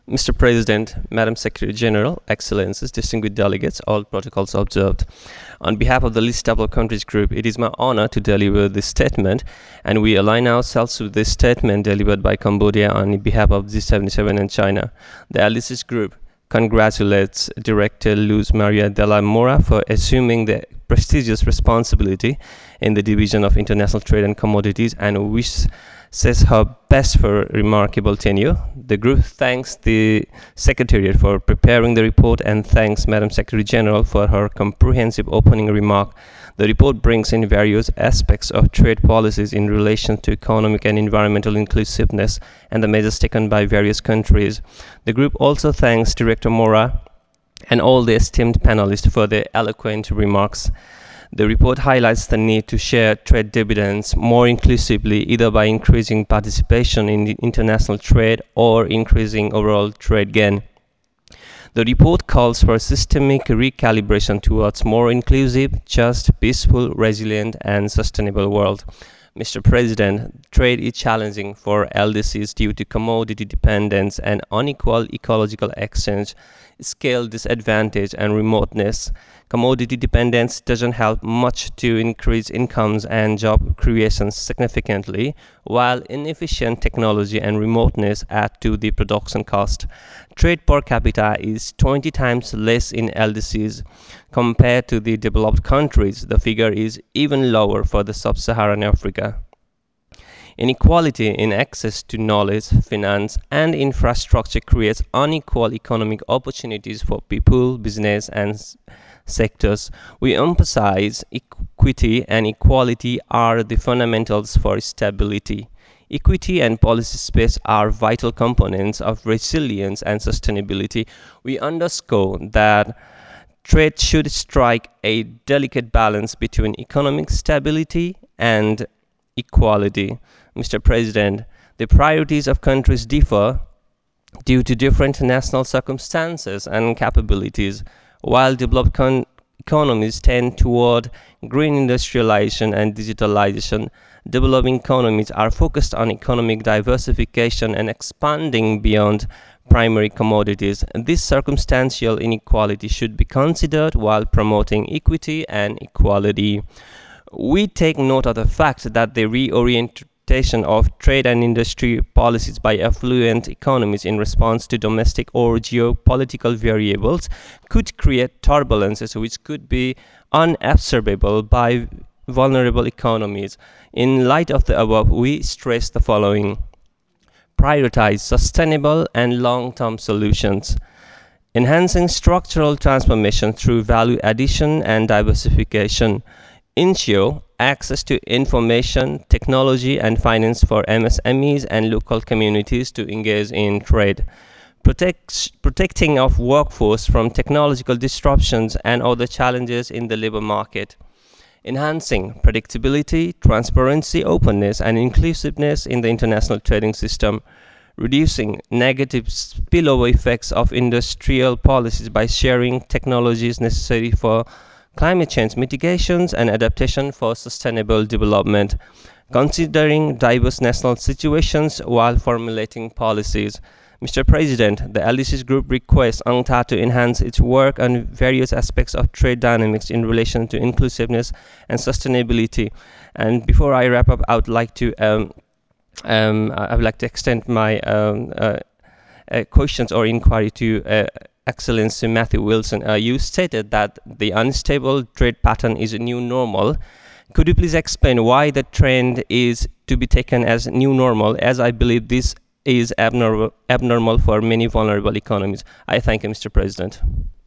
Mr. President, Madam Secretary General, Excellencies, distinguished delegates, all protocols observed. On behalf of the Least Developed Countries Group, it is my honor to deliver this statement, and we align ourselves with this statement delivered by Cambodia on behalf of G77 and China. The LDCs Group congratulates Director Luz Maria de la Mora for assuming the prestigious responsibility in the Division of International Trade and Commodities and wishes her best for a remarkable tenure. The group thanks the Secretariat for preparing the report and thanks Madam Secretary General for her comprehensive opening remark. The report brings in various aspects of trade policies in relation to economic and environmental inclusiveness and the measures taken by various countries. The group also thanks Director Mora and all the esteemed panelists for their eloquent remarks. The report highlights the need to share trade dividends more inclusively, either by increasing participation in international trade or increasing overall trade gain. The report calls for systemic recalibration towards more inclusive, just, peaceful, resilient, and sustainable world. Mr. President, trade is challenging for LDCs due to commodity dependence and unequal ecological exchange, scale disadvantage, and remoteness. Commodity dependence doesn't help much to increase incomes and job creation significantly, while inefficient technology and remoteness add to the production cost. Trade per capita is 20 times less in LDCs compared to the developed countries. The figure is even lower for the sub-Saharan Africa. Inequality in access to knowledge, finance, and infrastructure creates unequal economic opportunities for people, business, and sectors. We emphasize equity and equality are the fundamentals for stability. Equity and policy space are vital components of resilience and sustainability. We underscore that trade should strike a delicate balance between economic stability and equality. Mr. President, the priorities of countries differ due to different national circumstances and capabilities. While developed economies tend toward green industrialization and digitalization, developing economies are focused on economic diversification and expanding beyond primary commodities. This circumstantial inequality should be considered while promoting equity and equality. We take note of the fact that the reorientation of trade and industry policies by affluent economies in response to domestic or geopolitical variables could create turbulences which could be unabsorbable by vulnerable economies. In light of the above, we stress the following. Prioritize sustainable and long-term solutions. Enhancing structural transformation through value addition and diversification. Ensure access to information, technology, and finance for MSMEs and local communities to engage in trade. Protecting of workforce from technological disruptions and other challenges in the labor market. Enhancing predictability, transparency, openness, and inclusiveness in the international trading system. Reducing negative spillover effects of industrial policies by sharing technologies necessary for climate change mitigations and adaptation for sustainable development, considering diverse national situations while formulating policies. Mr. President, the LDCs Group requests UNCTAD to enhance its work on various aspects of trade dynamics in relation to inclusiveness and sustainability. And before I wrap up, I would like to extend my questions or inquiry to Excellency Matthew Wilson. You stated that the unstable trade pattern is a new normal. Could you please explain why the trend is to be taken as new normal, as I believe this is abnormal for many vulnerable economies? I thank you, Mr. President.